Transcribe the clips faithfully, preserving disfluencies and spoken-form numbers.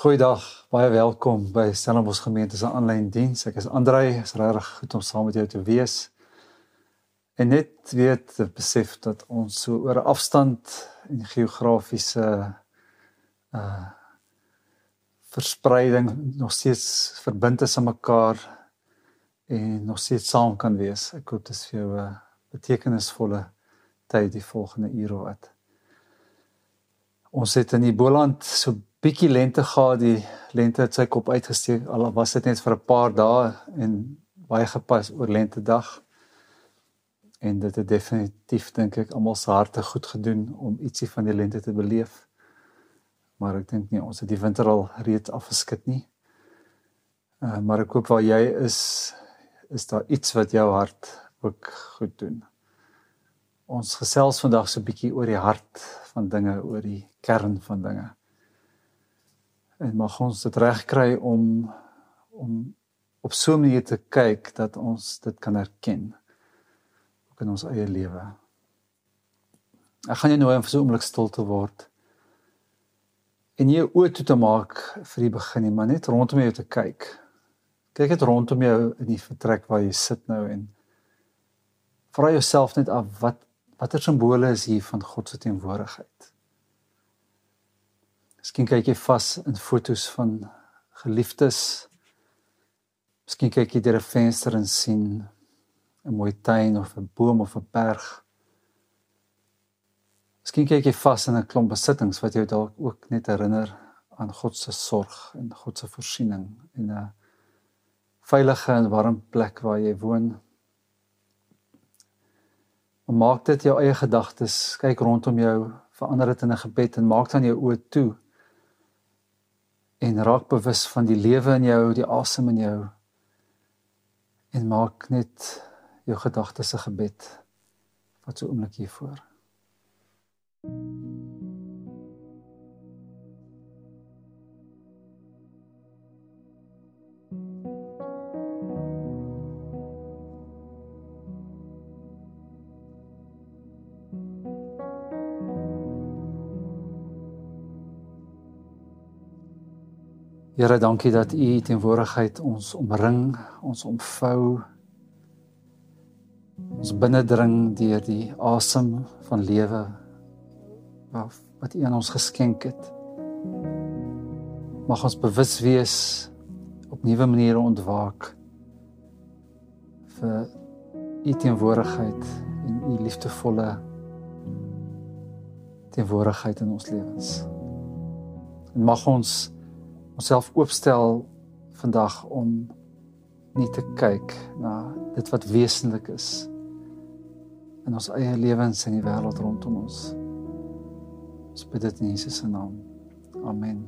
Goeiedag, baie welkom by Stellenbosch Gemeente se aanlyn diens. Ek is Andrei, is regtig goed om saam met jou te wees. En net weet te besef dat ons so oor 'n afstand en geografiese uh, verspreiding nog steeds verbind is aan mekaar en nog steeds saam kan wees. Ek hoop dit is vir jou 'n betekenisvolle tyd die volgende uur of wat. Ons het in die Boland so bietjie lente gehad, die lente het sy kop uitgesteek, al was dit net vir 'n paar dae en baie gepas oor lentedag. En dit het definitief, dink ek, almal se harte goed gedoen om ietsie van die lente te beleef. Maar ek dink nie, ons het die winter al reeds afgeskit nie. Uh, maar ek hoop waar jy is, is daar iets wat jou hart ook goed doen. Ons gesels vandag so bietjie oor die hart van dinge, oor die kern van dinge. En mag ons dit reg kry om, om op so 'n manier te kyk, dat ons dit kan herken, ook in ons eie lewe. Ek gaan jou nooi om vir so 'n oomblik stil te word, en nie jou oë toe te maak vir die begin nie, maar net rondom jou te kyk. Kyk net rondom jou in die vertrek waar jy sit nou, en vra jouself net af, wat, watter simbole is hier van God se teenwoordigheid? Miskien kyk jy vas in foto's van geliefdes. Miskien kyk jy deur 'n venster en sien 'n mooi tuin of 'n boom of 'n berg. Miskien kyk jy vas in 'n klomp besittings wat jou dalk ook net herinner aan God se sorg en God se voorsiening en 'n veilige en warm plek waar jy woon. Maar maak dit jou eie gedagtes, kyk rondom jou, verander dit in 'n gebed en maak dan jou oë toe. En raak bewus van die lewe in jou, die asem in jou. En maak net jou gedagtes 'n gebed. Wat so 'n oomblik hiervoor. Here, dankie dat U teenwoordigheid ons omring, ons omvou, ons binnendring deur die asem van lewe wat U aan ons geskenk het. Mag ons bewus wees, op nuwe maniere ontwaak vir U teenwoordigheid en U liefdevolle teenwoordigheid in ons lewens. En mag ons onsself oopstel vandag om nie te kyk na dit wat wesenlik is in ons eie lewens en die wêreld rondom ons. Ons bid dit in Jesus se naam. Amen.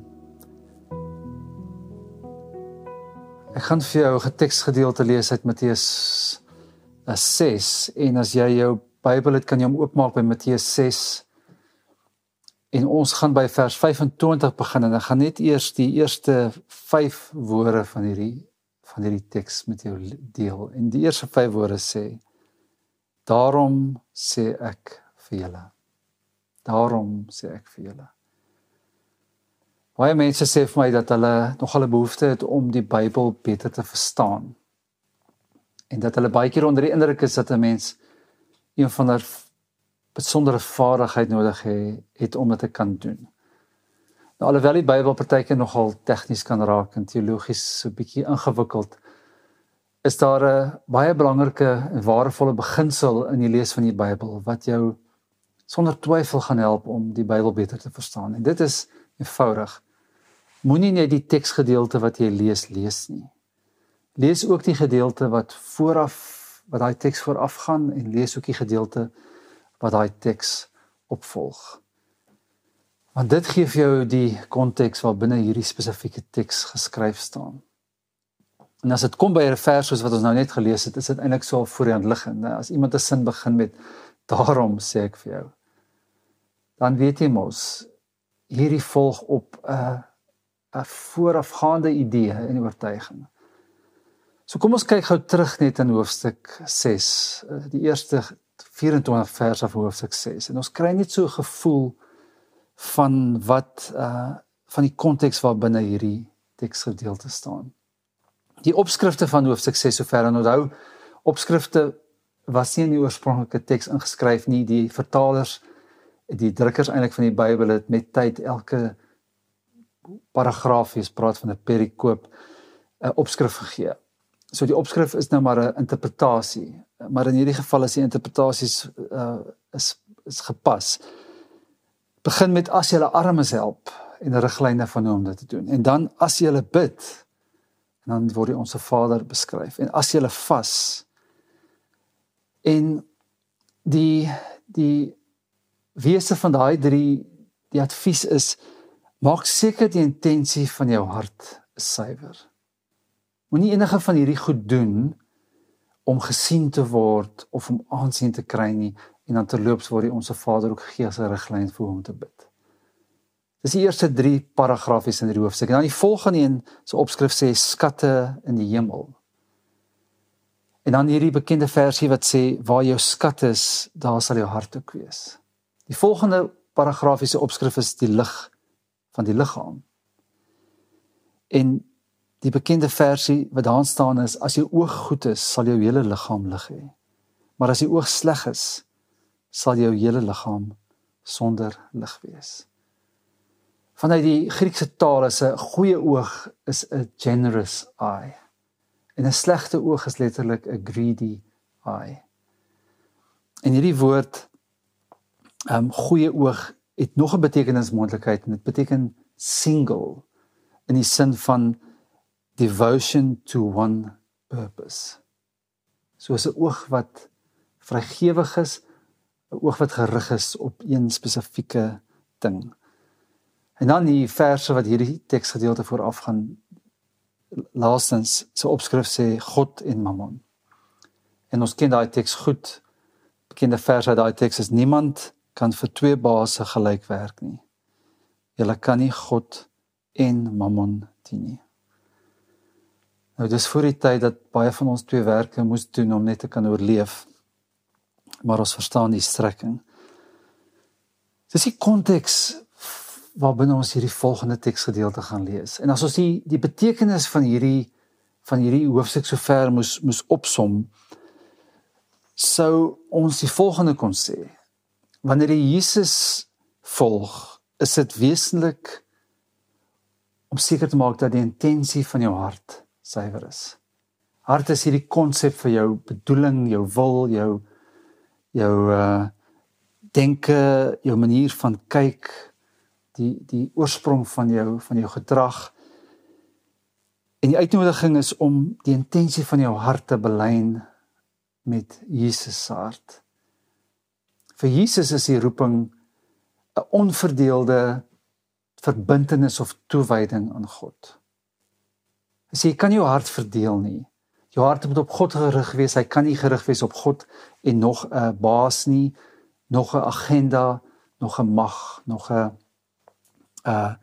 Ek gaan vir jou 'n teksgedeelte lees uit Matteus ses, en as jy jou Bybel het, kan jy hom oopmaak by Matteus ses. En ons gaan by vers vyf en twintig begin, en ek gaan net eers die eerste vyf woorde van hierdie, van hierdie teks met jou deel. En die eerste vyf woorde sê, daarom sê ek vir julle. Daarom sê ek vir julle. Baie mense sê vir my dat hulle nogal 'n behoefte het om die Bybel beter te verstaan. En dat hulle baie keer onder die indruk is dat 'n mens een van hulle besondere vaardigheid nodig he, het om dit te kan doen. Nou, alhoewel die Bybel partykeer nogal tegnies kan raak en teologies so 'n bietjie ingewikkeld, is daar 'n baie belangrike en waardevolle beginsel in die lees van die Bybel wat jou sonder twyfel gaan help om die Bybel beter te verstaan. En dit is eenvoudig. Moenie net die teksgedeelte wat jy lees, lees nie. Lees ook die gedeelte wat vooraf, wat daai teks vooraf gaan, en lees ook die gedeelte wat daai teks opvolg. Want dit gee vir jou die konteks waar binne hierdie spesifieke teks geskryf staan. En as dit kom by 'n vers soos wat ons nou net gelees het, is dit eintlik so voor die hand liggend. As iemand 'n sin begin met, daarom sê ek vir jou, dan weet jy mos, hierdie volg op 'n 'n voorafgaande idee en oortuiging. So kom ons kyk gou terug net in hoofstuk ses, die eerste vyf en twintig verse van hoofstuk ses. En ons kry net so 'n gevoel van wat uh, van die konteks waarbinne hierdie teksgedeelte staan. Die opskrifte van hoofstuk ses sover, en onthou, opskrifte was nie in die oorspronklike teks ingeskryf nie, die vertalers, die drukkers eintlik van die Bybel het met tyd elke paragrafies, praat van 'n perikoop, 'n opskrif gegee. So die opskrif is nou maar 'n interpretasie, maar in hierdie geval is die interpretasies uh, is, is gepas. Begin met as julle armes help en 'n riglyne van hoe om dit te doen. En dan as julle bid, en dan word die Onse Vader beskryf. En as julle vas, en die die wese van daai drie, die advies is, maak seker die intensie van jou hart is suiwer. Moenie enige van hierdie goed doen om gesien te word of om aansien te kry nie, en dan terloops word die Onse Vader ook gegee as 'n riglyn vir hoe om te bid. Dis die eerste drie paragrafies in die hoofstuk. En dan die volgende een, so opskrif sê, skatte in die hemel. En dan hierdie bekende versie wat sê, waar jou skat is, daar sal jou hart ook wees. Die volgende paragrafiese opskrif is die lig van die liggaam. En die bekende versie wat daar staan is, as jou oog goed is, sal jou hele liggaam lig hê. Maar as die oog sleg is, sal jou hele liggaam sonder lig wees. Vanuit die Griekse taal is 'n goeie oog is 'n generous eye. En 'n slegte oog is letterlik 'n greedy eye. En hierdie woord, um, goeie oog, het nog 'n betekenismoontlikheid, en dit beteken single, in die sin van devotion to one purpose. Soos 'n oog wat vrygewig is, 'n oog wat gerig is op een spesifieke ding. En dan die verse wat hierdie teksgedeelte vooraf gaan, laastens, sy opskrif sê, God en Mammon. En ons ken daai teks goed, bekende verse uit daai teks is, niemand kan vir twee baase gelyk werk nie. Julle kan nie God en Mammon dien nie. Nou, dis voor die tyd dat baie van ons twee werke moes doen om net te kan oorleef, maar ons verstaan die strekking. Dis die konteks waarbinne ons hierdie volgende teksgedeelte gaan lees. En as ons die, die betekenis van hierdie, van hierdie hoofstuk so ver moes, moes opsom, sou ons die volgende kon sê. Wanneer jy Jesus volg, is dit wesentlik om seker te maak dat die intensie van jou hart suiwer is. Hart is hierdie konsep vir jou bedoeling, jou wil, jou, jou uh, denke, jou manier van kyk, die, die oorsprong van jou, van jou gedrag. En die uitnodiging is om die intensie van jou hart te belyn met Jesus se hart. Vir Jesus is die roeping 'n onverdeelde verbintenis of toewyding aan God. Hy sê, jy kan jou hart verdeel nie. Jou hart moet op God gerig wees, hy kan nie gerig wees op God en nog 'n baas nie, nog 'n agenda, nog 'n mag, nog 'n uh,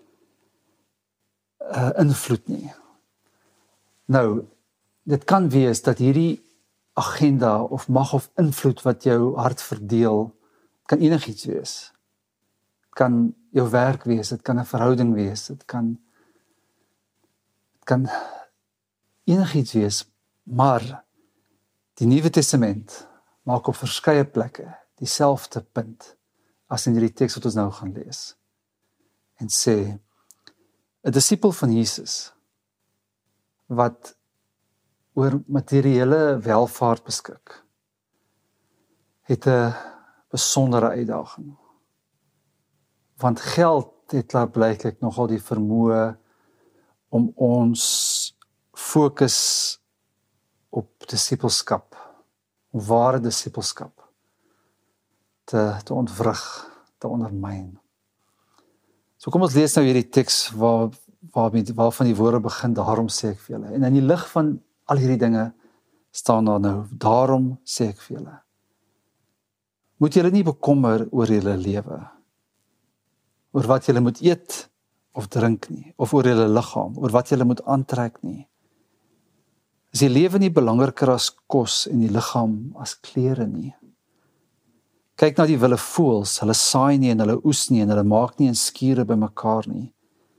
uh, invloed nie. Nou, dit kan wees dat hierdie agenda of mag of invloed wat jou hart verdeel, kan enigiets wees. Het kan jou werk wees, dit kan 'n verhouding wees, dit kan dit kan enigiets wees, maar die Nuwe Testament maak op verskeie plekke dieselfde punt as in hierdie teks wat ons nou gaan lees. En sê, 'n disipel van Jesus wat oor materiële welvaart beskik, het 'n besondere uitdaging. Want geld het klaarblyklik nogal die vermoë om ons fokus op disipelskap, op ware disipelskap, te, te ontwrig, te ondermyn. So kom ons lees nou hierdie teks waar, waar, waarvan die woorde begin, daarom sê ek vir julle. En in die lig van al hierdie dinge staan daar nou, daarom sê ek vir julle. Moet julle nie bekommer oor julle lewe, oor wat julle moet eet of drink nie, of oor julle liggaam, oor wat julle moet aantrek nie. Is die lewe nie belangriker as kos en die liggaam as klere nie? Kyk na die wilde voëls, hulle saai nie en hulle oes nie en hulle maak nie in skure bymekaar nie.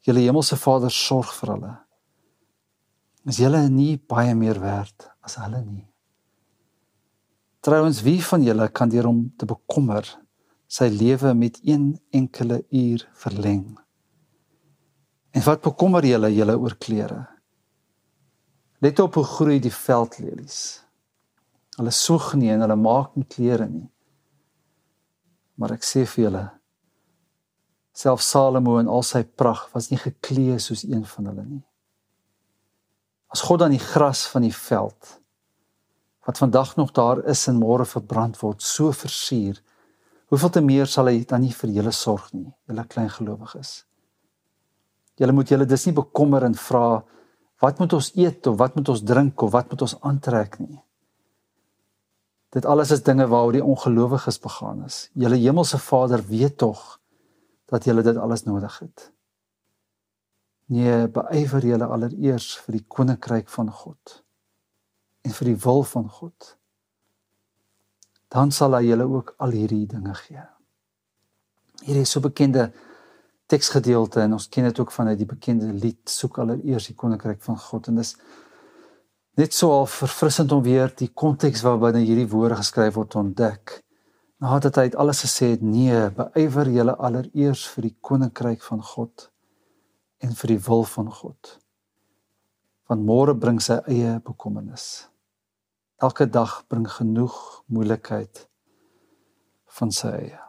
julle hemelse Vader sorg vir hulle. Is julle nie baie meer werd as hulle nie? Trouwens, wie van julle kan deur hom te bekommer sy lewe met een enkele uur verleng? En wat bekommer julle julle oor klere? Let op hoe groei die veldlelies. Hulle soeg nie en hulle maak nie klere nie. Maar ek sê vir julle, self Salomo in al sy pragt was nie geklee soos een van hulle nie. As God dan die gras van die veld, wat vandag nog daar is en môre verbrand word, so versier, hoeveel te meer sal hy dan nie vir julle sorg nie, julle klein gelowiges. Julle moet julle dus nie bekommer en vra, wat moet ons eet, of wat moet ons drink, of wat moet ons aantrek nie. Dit alles is dinge waaroor die ongelowiges begaan is. Julle hemelse Vader weet tog, dat julle dit alles nodig het. Nee, beywer julle allereers vir die koninkryk van God, en vir die wil van God. Dan sal hy julle ook al hierdie dinge gee. Hierdie is so bekende teksgedeelte, en ons ken dit ook vanuit die bekende lied, soek allereers die koninkryk van God, en dis net so al verfrissend om weer die konteks waarbinne hierdie woorde geskryf word ontdek, nadat hy het alles gesê het, nee, beywer julle allereers vir die koninkryk van God, en vir die wil van God, want môre bring sy eie bekommernis. Elke dag bring genoeg moeilikheid van sy eie.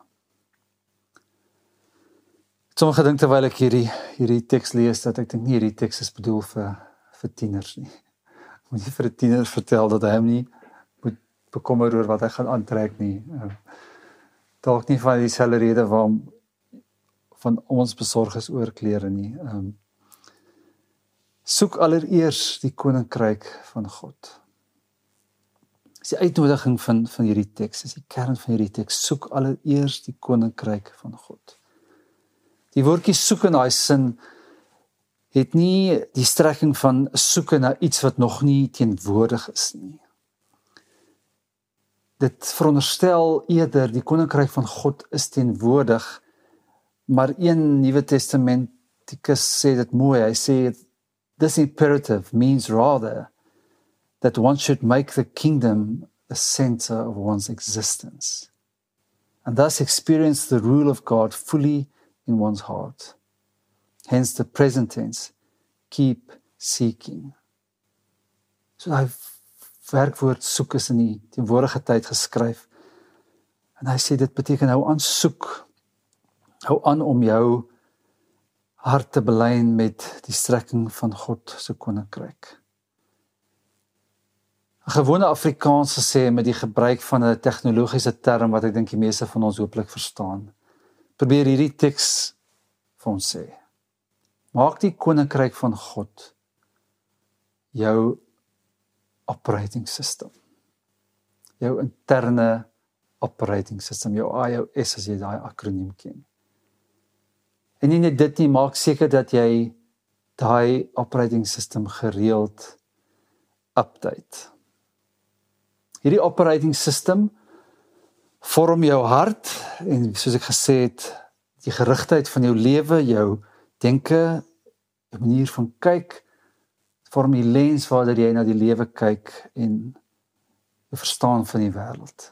Sommige dink terwyl ek hierdie, hierdie teks lees, dat ek dink nie hierdie teks is bedoel vir, vir tieners nie. Moet nie vir 'n tiener vertel dat hy hom nie moet bekommer oor wat hy gaan aantrek nie. Uh, dalk nie van dieselfde rede waarom van ons besorg is oor klere nie. Um, soek allereers die koninkryk van God. Dis die uitnodiging van, van hierdie teks, dis die kern van hierdie teks. Soek allereers die koninkryk van God. Die woordjie soek in daai sin het nie die strekking van soeke na iets wat nog nie teenwoordig is nie. Dit veronderstel eerder die koninkryk van God is teenwoordig, maar een Nuwe Testamentikus sê dit mooi, hy sê, this imperative means rather that one should make the kingdom a center of one's existence, and thus experience the rule of God fully in one's heart. Hence the present tense, keep seeking. So hy werkwoord soek is in die teenwoordige tyd geskryf, en hy sê dit beteken hou aan soek, hou aan om jou hart te belyn met die strekking van God se koninkryk. 'n Gewone Afrikaanse sê met die gebruik van 'n tegnologiese term wat ek dink die meeste van ons hooplik verstaan. Probeer hierdie teks vir ons sê. Maak die koninkryk van God jou operating system. Jou interne operating system, jou I O S as jy daai akroniem ken. En nie net dit nie, maak seker dat jy daai operating system gereeld update. Hierdie operating system vorm jou hart en soos ek gesê het, die gerigtheid van jou lewe, jou denke, jou manier van kyk, vorm die lens waardeur jy na die lewe kyk en die verstaan van die wêreld.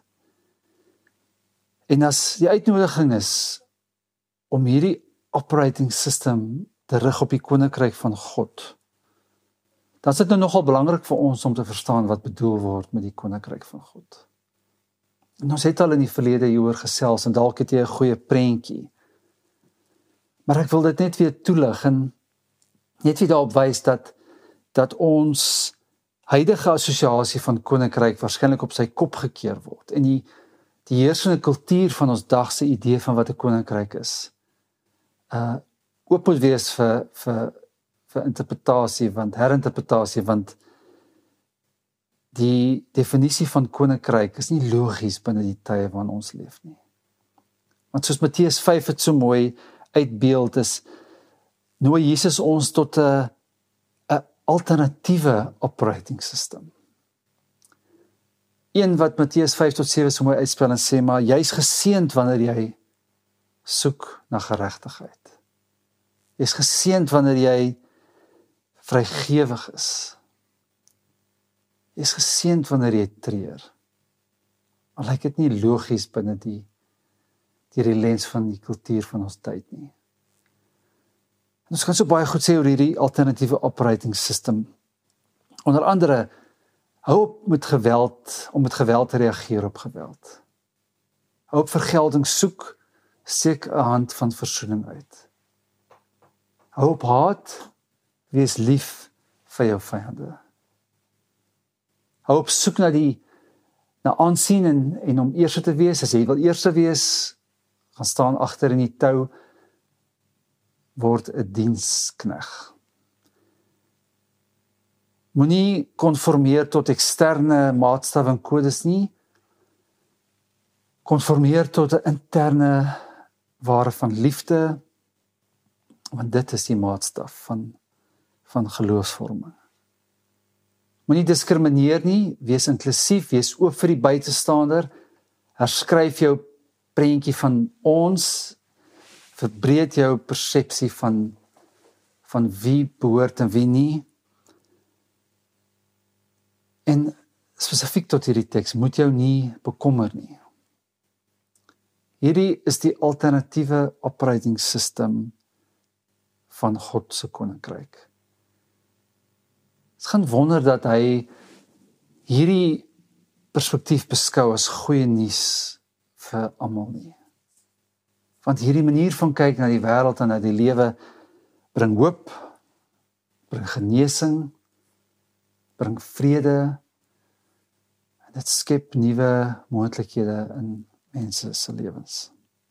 En as die uitnodiging is om hierdie operating system te rig op die koninkryk van God, dan is dit nou nogal belangrik vir ons om te verstaan wat bedoel word met die koninkryk van God. En ons het al in die verlede hieroor gesels en dalk het jy 'n goeie prentjie. Maar ek wil dit net weer toelig en net weer daarop wys dat dat ons huidige assosiasie van koninkryk waarskynlik op sy kop gekeer word en die die heersende kultuur van ons dag se idee van wat 'n koninkryk is. Uh oop moet wees vir vir vir interpretasie, want herinterpretasie, want die definisie van koninkryk is nie logies binne die tye waarin ons leef nie. Want soos Matteus vyf het so mooi uitbeeld is, nooi Jesus ons tot 'n 'n alternatiewe operating system. Een wat Matteus vyf tot sewe so mooi uitspel en sê, maar jy's geseënd wanneer jy soek na geregtigheid. Jy is geseënd wanneer jy vrygewig is. Jy is geseënd wanneer jy treur. Al lyk dit nie logies binne die, die, die lens van die kultuur van ons tyd nie. En ons kan so baie goed sê oor hierdie alternatiewe operating system. Onder andere, hou op met geweld, om met geweld te reageer op geweld. Hou op vergelding soek, steek 'n hand van versoening uit. Hou op haat, wees lief vir jou vyande. Hou op soek na die na aansien en, en om eerste te wees. As jy wil eerste wees, gaan staan agter in die tou, word 'n dienskneg. Moenie konformeer tot eksterne maatstawwe en kodes nie. Konformeer tot 'n interne ware van liefde, want dit is die maatstaf van, van geloofsvorming. Moenie diskrimineer nie, wees inklusief, wees oop vir die buitestander, herskryf jou prentjie van ons, verbreed jou persepsie van, van wie behoort en wie nie. En spesifiek tot hierdie teks, moet jou nie bekommer nie. Hierdie is die alternatiewe operating system van God se koninkryk. Ons gaan wonder dat hy hierdie perspektief beskou as goeie nuus vir almal nie. Want hierdie manier van kyk na die wêreld en na die lewe bring hoop, bring genesing, bring vrede, en dit skep nuwe moontlikhede in mense se lewens.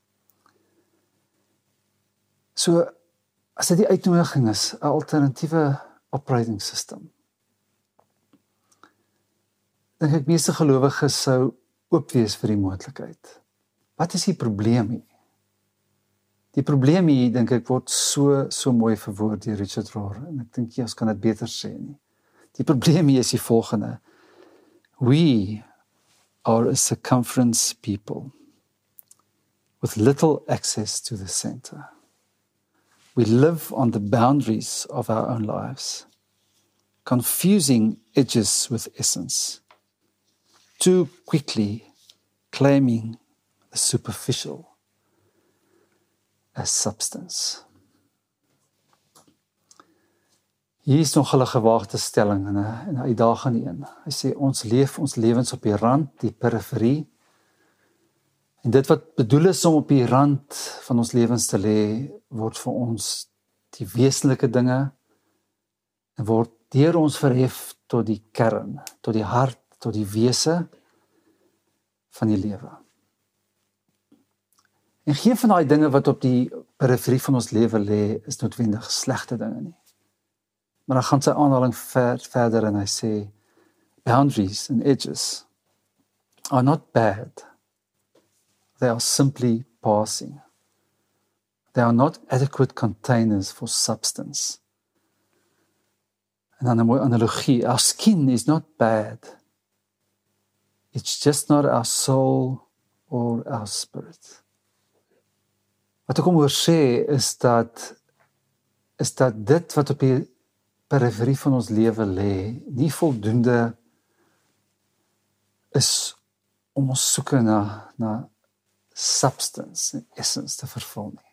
So, as dit die uitnodiging is, 'n alternatiewe operating system, dink ek meeste gelowiges sou oop wees vir die moontlikheid. Wat is die probleem hier? Die probleem hier, dink ek, word so, so mooi verwoord deur Richard Rohr, en ek dink jy, ons kan dit beter sê nie. Die probleem hier is die volgende. We are a circumference people with little access to the center. We live on the boundaries of our own lives, confusing edges with essence, too quickly claiming the superficial as substance. Hier is nog 'n gewaagde stelling en 'n, en 'n uitdagende een. Hy sê ons leef ons lewens op die rand, die periferie. En dit wat bedoel is om op die rand van ons lewens te lê, word vir ons die wesenlike dinge en word deur ons verhef tot die kern, tot die hart, tot die wese van die lewe. En geen van daai dinge wat op die periferie van ons lewe lê, is noodwendig slegte dinge nie. Maar dan gaan sy aanhaling ver, verder en hy sê, boundaries and edges are not bad. They are simply passing. They are not adequate containers for substance. En dan 'n mooi analogie, our skin is not bad. It's just not our soul or our spirit. Wat ek kom oor sê is dat, is dat dit wat op die periferie van ons lewe lê, nie voldoende is om ons soeke na, na substance en essence te vervul nie.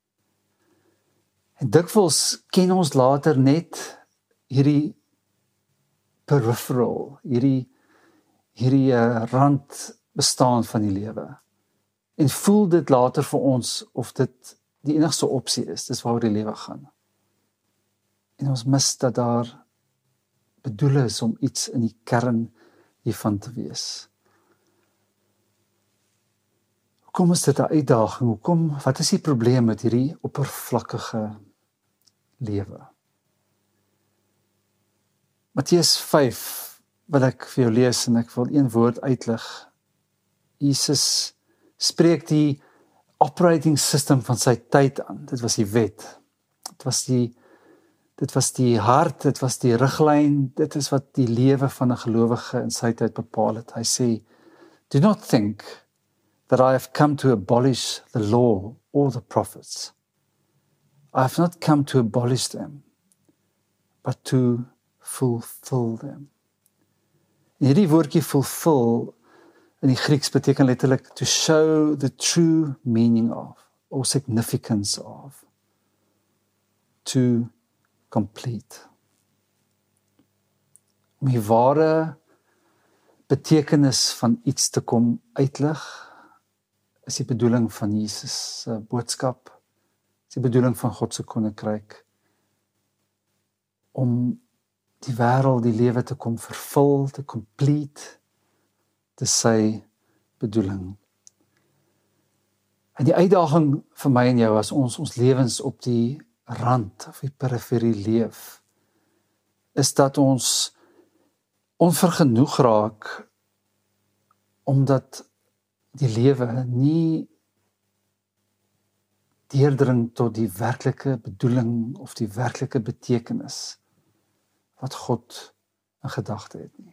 En dikwels ken ons later net hierdie peripheral, hierdie, hierdie uh, rand bestaan van die lewe. En voel dit later vir ons of dit die enigste opsie is, dis waaroor die lewe gaan. En ons mis dat daar bedoel is om iets in die kern hiervan te wees. Hoekom is dit 'n uitdaging? Hoekom, wat is die probleem met hierdie oppervlakkige lewe? Matteus vyf wil ek vir jou lees en ek wil een woord uitlig. Jesus spreek die operating system van sy tyd aan. Dit was die wet. Dit was die Dit was die hart, dit was die riglyn, dit is wat die lewe van 'n gelowige in sy tyd bepaal het. Hy sê, do not think that I have come to abolish the law or the prophets. I have not come to abolish them, but to fulfill them. En hierdie woordjie fulfill in die Grieks beteken letterlik to show the true meaning of, or significance of, to complete. Om die ware betekenis van iets te kom uitlig, is die bedoeling van Jesus se boodskap, is die bedoeling van God se koninkryk, om die wêreld, die lewe te kom vervul, te complete, te sy bedoeling. En die uitdaging vir my en jou, as ons ons lewens op die rand, of die periferie leef, is dat ons onvergenoeg raak, omdat die lewe nie deurdring tot die werklike bedoeling, of die werklike betekenis, wat God in gedagte het nie.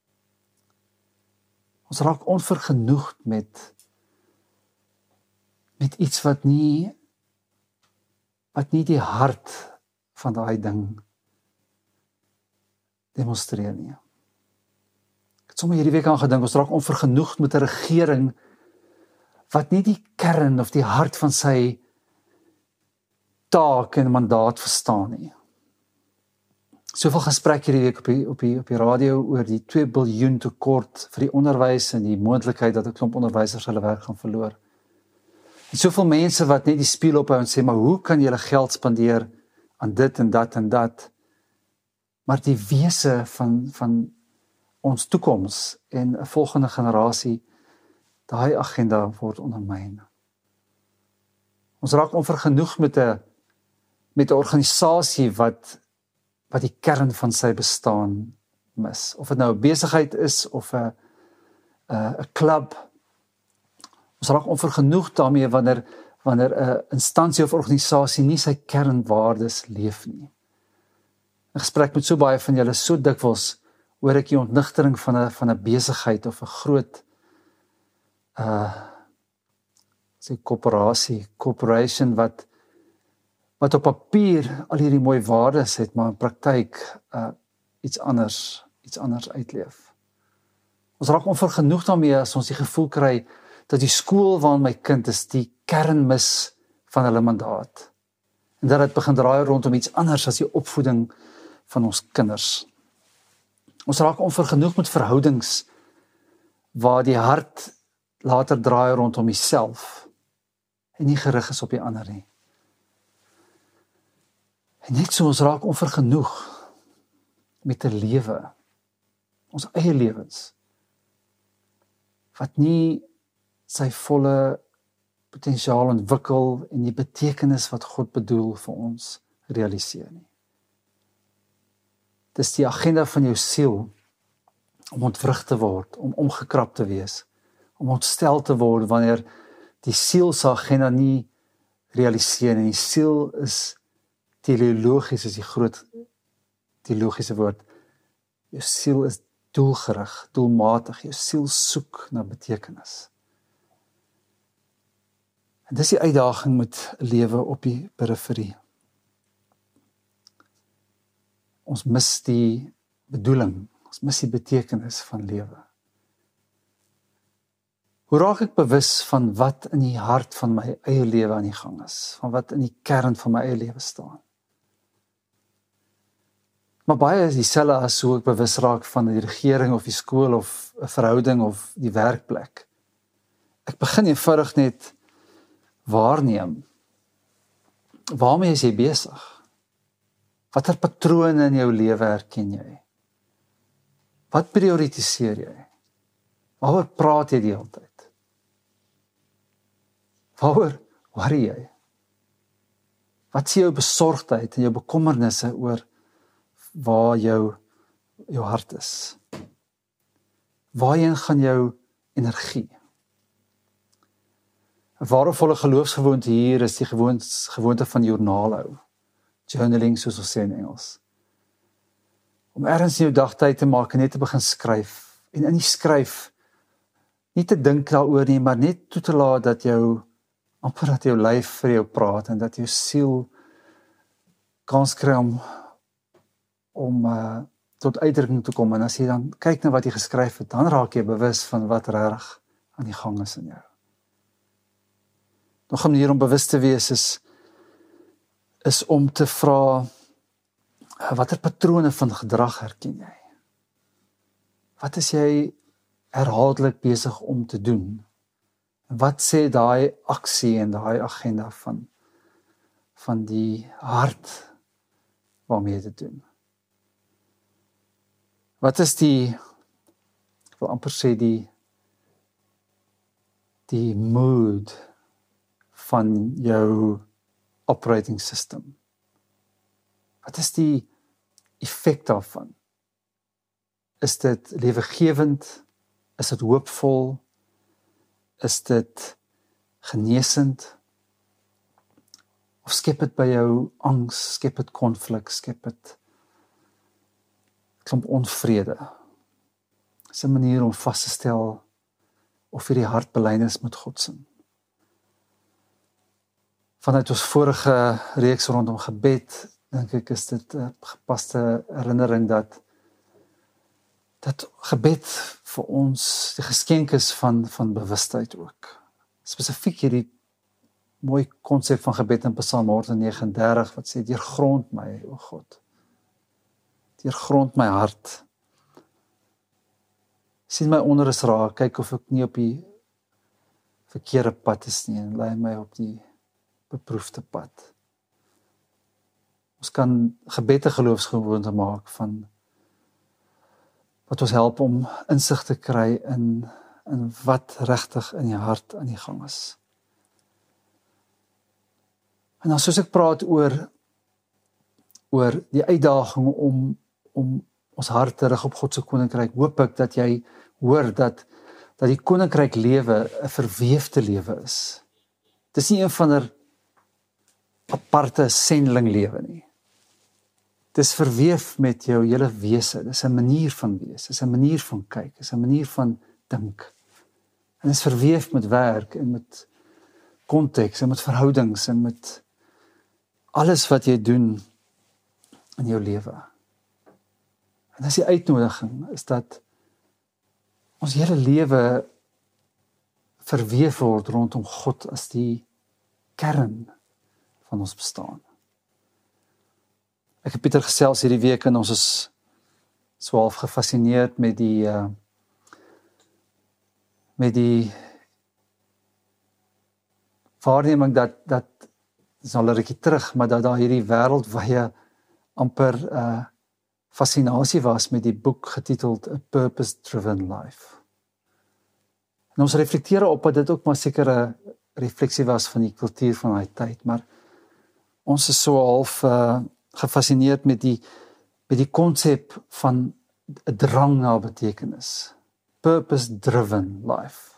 Ons raak onvergenoegd met met iets wat nie wat nie die hart van daai ding demonstreer nie. Ek het sommer hierdie week aan gedink, ons raak onvergenoegd met 'n regering wat nie die kern of die hart van sy taak en mandaat verstaan nie. Soveel gesprek hierdie week op die, op die, op die radio oor die twee biljoen tekort vir die onderwys en die moontlikheid dat 'n klomp onderwysers hulle werk gaan verloor. En soveel mense wat net die spieël ophou en sê, maar hoe kan julle geld spandeer aan dit en dat en dat? Maar die wese van, van ons toekoms en 'n volgende generasie, daai agenda word ondermyn. Ons raak onvergenoeg met 'n met 'n organisasie wat wat die kern van sy bestaan mis. Of dit nou 'n besigheid is of 'n 'n 'n klub. Ons raak onvergenoeg daarmee wanneer wanneer 'n instansie of organisasie nie sy kernwaardes leef nie. 'n Gesprek met so baie van julle so dikwels hoor ek die ontnigtering van 'n van 'n besigheid of 'n groot uh sê korporasie, corporation wat wat op papier al hierdie mooi waardes het, maar in praktyk uh, iets anders, iets anders uitleef. Ons raak onvergenoeg daarmee as ons die gevoel kry dat die skool waarin my kind is, die kern mis van hulle mandaat. En dat dit begin draai rondom iets anders as die opvoeding van ons kinders. Ons raak onvergenoeg met verhoudings waar die hart later draai rondom jouself en nie gerig is op die ander nie. En net so, ons raak onvergenoeg met 'n lewe, ons eie lewens, wat nie sy volle potensiaal ontwikkel en die betekenis wat God bedoel vir ons realiseer nie. Dis die agenda van jou siel om ontwrig te word, om omgekrap te wees, om ontstel te word wanneer die siel se agenda nie realiseer nie. Die siel is teleologies, is die groot teologiese woord. Jou siel is doelgerig, doelmatig. Jou siel soek na betekenis. En dis die uitdaging met lewe op die periferie. Ons mis die bedoeling, ons mis die betekenis van lewe. Hoe raak ek bewus van wat in die hart van my eie lewe aan die gang is, van wat in die kern van my eie lewe staan? Maar baie is dieselfde as hoe ek bewus raak van die regering of die skool of 'n verhouding of die werkplek. Ek begin eenvoudig net waarneem. Waarmee is jy besig? Watter patrone in jou lewe herken jy? Wat prioritiseer jy? Waaroor praat jy die hele tyd? Waaroor worry jy? Wat is jou besorgdheid en jou bekommernisse oor waar jou jou hart is? Waarheen gaan jou energie? 'n Waardevolle geloofsgewoonte hier is die gewoonte, gewoonte van joernaal hou. Journaling, soos ons sê in Engels. Om ergens in jou dag tyd te maak en net te begin skryf. En in die skryf, nie te dink daaroor nie, maar net toe te laat dat jou, amper dat jou lyf vir jou praat en dat jou siel kans kry om om uh, tot uitdrukking te kom, en as jy dan kyk na wat jy geskryf het, dan raak jy bewus van wat regtig aan die gang is in jou. Nog 'n manier om bewus te wees is, is om te vra, watter patrone van gedrag herken jy? Wat is jy herhaaldelik besig om te doen? En wat sê daai aksie en daai agenda van, van die hart waarmee jy dit doen? Wat is die, ek wil amper sê die, die mood van jou operating system? Wat is die effek daarvan? Is dit lewegewend? Is dit hoopvol? Is dit genesend? Of skep dit by jou angs, skep dit konflik, skep dit klomp onvrede? Dis 'n manier om vas te stel of jy die hart belyn is met God se. Vanuit ons vorige reeks rondom gebed, dink ek is dit 'n gepaste herinnering dat dat gebed vir ons die geskenk is van van bewustheid ook. Spesifiek hierdie mooi konsep van gebed in Psalm honderdnegenendertig nege en dertig wat sê, deurgrond my, o God. Deurgrond my hart. Sien my onrus raak, kyk of ek nie op die verkeerde pad is nie, en lei my op die beproefde pad. Ons kan gebed 'n geloofsgewoonte maak van wat ons help om insig te kry in, in wat regtig in die hart aan die gang is. En dan soos ek praat oor oor die uitdaging om om ons hart te rig op God se koninkryk, hoop ek dat jy hoor dat dat die koninkryk lewe 'n verweefde lewe is. Dis nie een van 'n aparte sendeling lewe nie. Dis verweef met jou hele wese, dis 'n manier van wees, dis 'n manier van kyk, dis 'n manier van dink. En dis verweef met werk en met konteks en met verhoudings en met alles wat jy doen in jou lewe. En dis die uitnodiging, is dat ons hele lewe verweef word rondom God as die kern van ons bestaan. Ek het Pieter gesels hierdie week en ons is so half gefascineerd met die uh, met die waarneming dat dat is al 'n rukkie terug, maar dat daar hierdie wêreldwye amper uh, fascinasie was met die boek getiteld A Purpose-Driven Life. En ons reflekteer op dat dit ook maar sekere refleksie was van die kultuur van daai tyd, maar ons is so half uh, gefascineerd met die met die konsep van 'n drang na betekenis. Purpose-driven life.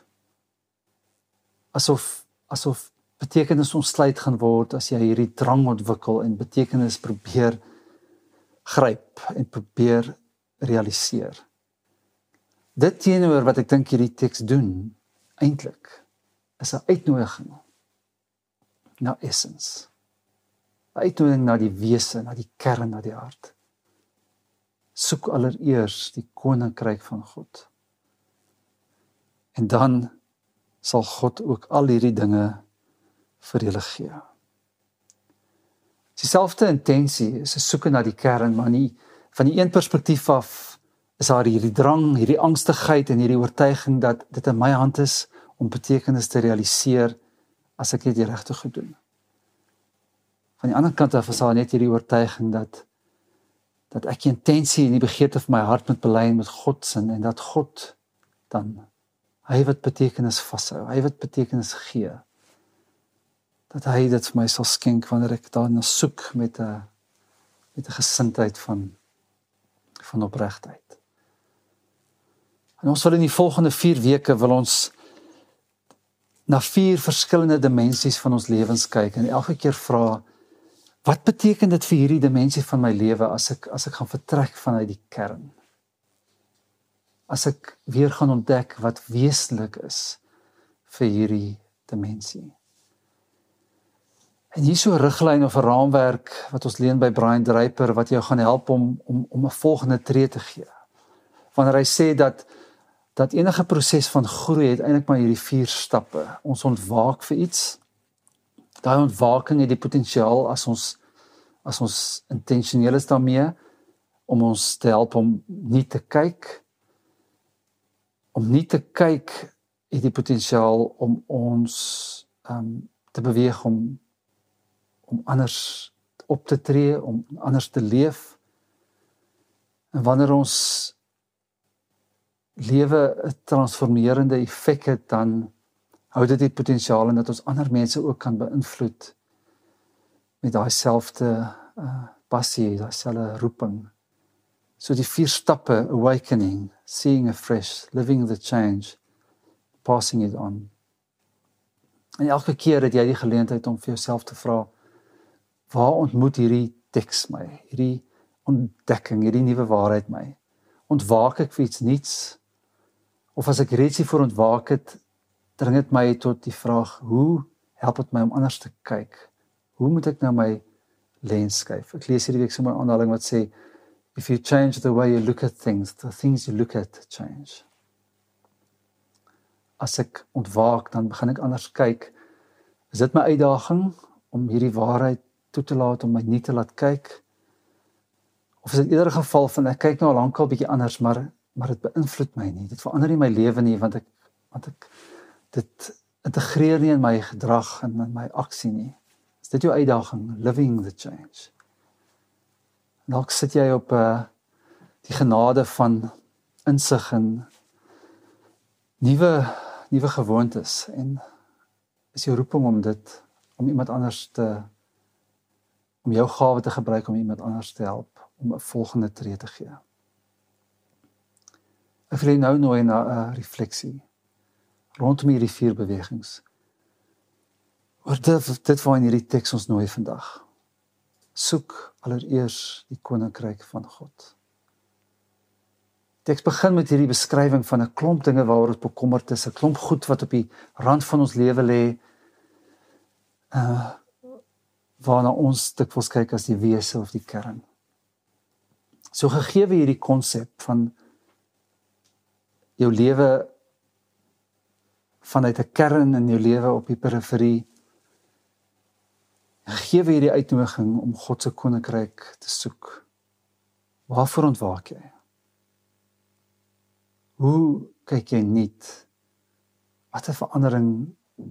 Asof asof betekenis ontsluit gaan word as jy hierdie drang ontwikkel en betekenis probeer gryp en probeer realiseer. Dit teenoor wat ek dink hierdie teks doen, eintlik, is 'n uitnodiging na essence. 'n Uitnodiging na die wese, na die kern, na die hart. Soek allereers die koninkryk van God. En dan sal God ook al hierdie dinge vir julle gee. Dieselfde intensie is 'n soeke na die kern, maar nie van die een perspektief af is daar hierdie drang, hierdie angstigheid en hierdie oortuiging dat dit in my hand is om betekenis te realiseer as ek dit die regte goed doen. Van die ander kant af is daar net hierdie oortuiging dat dat ek die intensie en die begeerte van my hart moet belyn met God se en dat God dan hy wat betekenis vashou, hy wat betekenis gee, dat hy dit vir my sal skenk wanneer ek daarna soek met 'n met 'n gesindheid van van opregtheid. En ons wil in die volgende vier weke wil ons na vier verskillende dimensies van ons lewens kyk en elke keer vra, wat beteken dit vir hierdie dimensie van my lewe as ek as ek gaan vertrek vanuit die kern? As ek weer gaan ontdek wat wesenlik is vir hierdie dimensie. En hier so 'n riglyn of 'n raamwerk wat ons leen by Brian Draper wat jou gaan help om om om 'n volgende tree te gee. Wanneer hy sê dat dat enige proses van groei het eintlik maar hierdie vier stappe. Ons ontwaak vir iets. Daai ontwaking het die potensiaal as ons as ons intentioneel is daarmee om ons te help om nie te kyk. Om nie te kyk het die potensiaal om ons um, te beweeg om om anders op te tree, om anders te leef. En wanneer ons lewe 'n transformerende effek het, dan hou dit die potensiaal en dat ons ander mense ook kan beïnvloed met daai selfde uh, passie, daai selfde roeping. So die vier stappe: awakening, seeing afresh, living the change, passing it on. En elke keer het jy die geleentheid om vir jouself te vra, waar ontmoet hierdie teks my, hierdie ontdekking, hierdie nuwe waarheid my? Ontwaak ek vir iets niets? Of as ek reeds hiervoor ontwaak het, dring dit my tot die vraag, hoe help dit my om anders te kyk? Hoe moet ek nou my lens skuif? Ek lees hierdie week so 'n aanhaling wat sê, if you change the way you look at things, the things you look at change. As ek ontwaak, dan begin ek anders kyk. Is dit my uitdaging om hierdie waarheid toe te laat, om my nie te laat kyk? Of is dit eerder 'n geval van, ek kyk nou al lankal bietjie anders, maar maar dit beïnvloed my nie. Dit verander nie my lewe nie, want ek want ek dit integreer nie in my gedrag en in my aksie nie. Is dit jou uitdaging, living the change? Dalk sit jy op uh, die genade van insig en nuwe nuwe gewoontes en is jou roeping om dit om iemand anders te om jou gawe te gebruik om iemand anders te help om 'n volgende tree te gee. Ek wil nou nooi na 'n uh, refleksie rondom hierdie vier bewegings. Oor dit, dit waar in hierdie teks ons nooi vandag. Soek allereers die koninkryk van God. Die teks begin met hierdie beskrywing van 'n klomp dinge waaroor ons bekommerd is, 'n klomp goed wat op die rand van ons lewe lê, uh, waarna ons dikwels kyk as die wese of die kern. So gegee hierdie konsep van jou lewe vanuit 'n kern in jou lewe op die periferie, gegee hierdie uitnodiging om God se koninkryk te soek. Waarvoor ontwaak jy? Hoe kyk jy nuut? Wat 'n verandering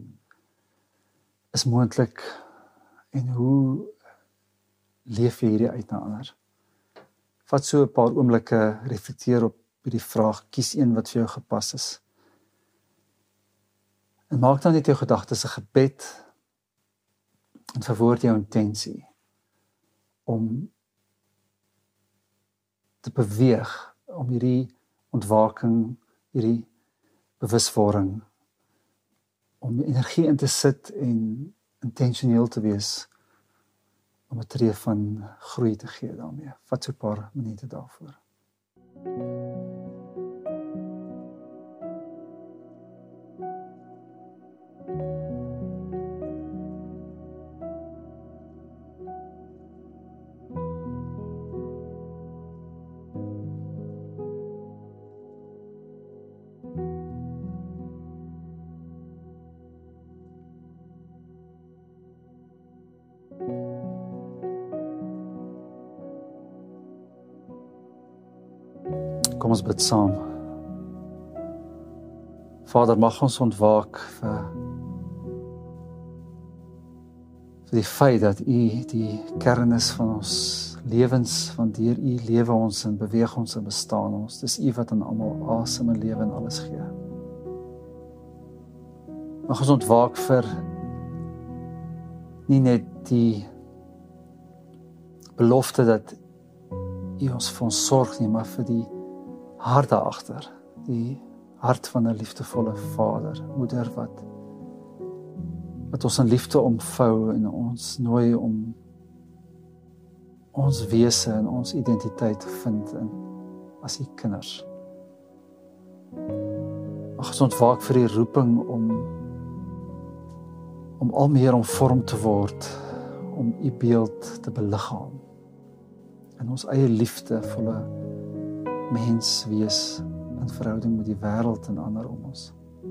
is moontlik en hoe leef jy hierdie uit na ander? Vat so 'n paar oomblikke, reflekteer op hierdie vraag, kies een wat vir jou gepas is. En maak dan net jou gedagtes 'n gebed en verwoord jou intensie om te beweeg, om hierdie ontwaking, hierdie bewuswording, om energie in te sit en intentioneel te wees om 'n tree van groei te gee daarmee. Vat so 'n paar minute daarvoor. Kom ons bid saam. Vader, mag ons ontwaak vir, vir die feit dat U die kern is van ons lewens, want deur U lewe ons en beweeg ons en bestaan ons. Dis U wat aan almal asem en lewe en alles gee. Mag ons ontwaak vir nie net die belofte dat U ons vir ons sorg nie, maar vir die hart daarachter, die hart van 'n liefdevolle vader, moeder wat wat ons in liefde omvou en ons nooi om ons wese en ons identiteit te vind in as die kinders. Mag ons ontwaak vir die roeping om om al meer omvorm te word om u beeld te beliggaam. In ons eie liefdevolle mens wees in verhouding met die wêreld en ander om ons.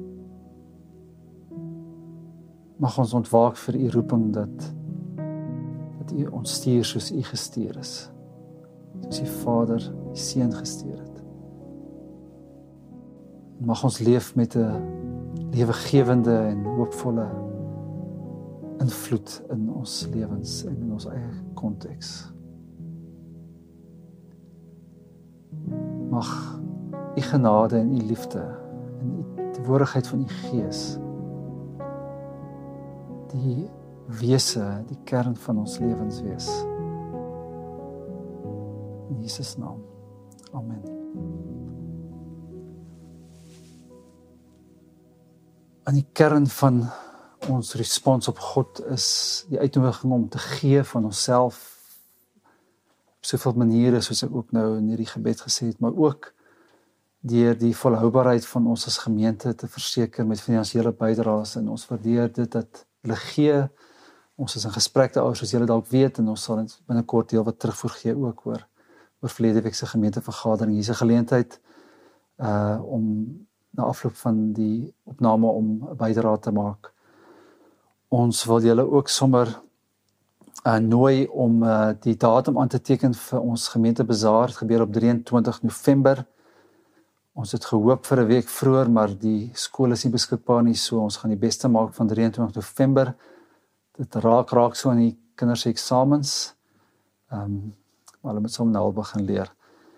Mag ons ontwaak vir u roeping dat dat u ons stuur soos u gestuur is. Soos die Vader die Seun gestuur het. Mag ons leef met 'n lewegewende en hoopvolle invloed in ons lewens en in ons eie konteks. Mag u genade en u liefde en die teenwoordigheid van u Gees die wese, die kern van ons lewens wees. In Jesus naam. Amen. Aan die kern van ons respons op God is die uitnodiging om te gee van onsself op soveel maniere soos ek ook nou in hierdie gebed gesê het, maar ook deur die volhoubaarheid van ons as gemeente te verseker met finansiële bydraes en ons waardeer dit dat hulle gee. Ons is in gesprek daaroor soos julle dalk weet en ons sal binnekort deel wat terugvoer gee ook oor oor verlede week se gemeentevergadering. Hier is 'n geleentheid uh om na afloop van die opname om 'n bydrae te maak. Ons wil julle ook sommer uh, nooi om uh, die datum aan te teken vir ons gemeentebazaar. Het gebeur op drie en twintig November. Ons het gehoop vir 'n week vroeër, maar die skool is nie beskikbaar nie, so ons gaan die beste maak van drie en twintig November. Dit raak raak so aan die kinders se eksamens. Ehm um, maar hulle moet sommer nou al begin leer.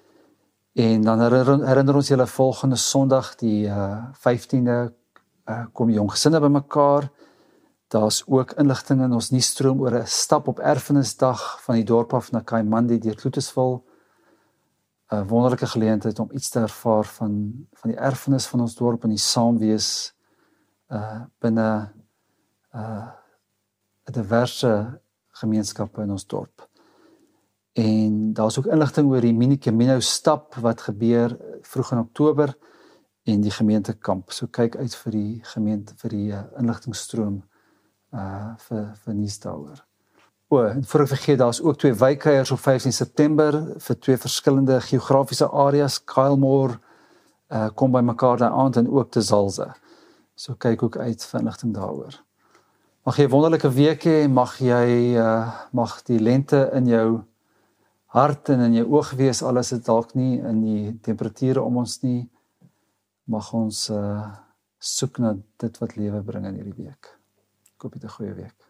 En dan herinner, herinner ons julle volgende Sondag die uh, vyftiende uh, kom jong gesinne bymekaar. Daar's ook inligting in ons nuusstroom oor 'n stap op erfenisdag van die dorp af na Kaimandi deur Kloetisville. 'n Wonderlike geleentheid om iets te ervaar van van die erfenis van ons dorp en die saamwees uh binne uh 'n diverse gemeenskappe in ons dorp. En daar's ook inligting oor die Mini Camino stap wat gebeur vroeg in Oktober en die gemeentekamp. So kyk uit vir die gemeente vir die uh, inligtingstroom uh vir vir nuus daaroor. O, en voor ek vergeet, daar's ook twee wijkeiers op vyftien September vir twee verskillende geografiese areas. Kylemore uh, kom by mekaar daai aand en ook te Zalze. So kyk ook uit vir inligting daaroor. Mag jy 'n wonderlike week hê, mag jy uh, mag die lente in jou hart en in jou oog wees, al is dit dalk nie in die temperature om ons nie. Mag ons uh, soek na dit wat lewe bring in hierdie week. Ek hoop jy het 'n goeie week.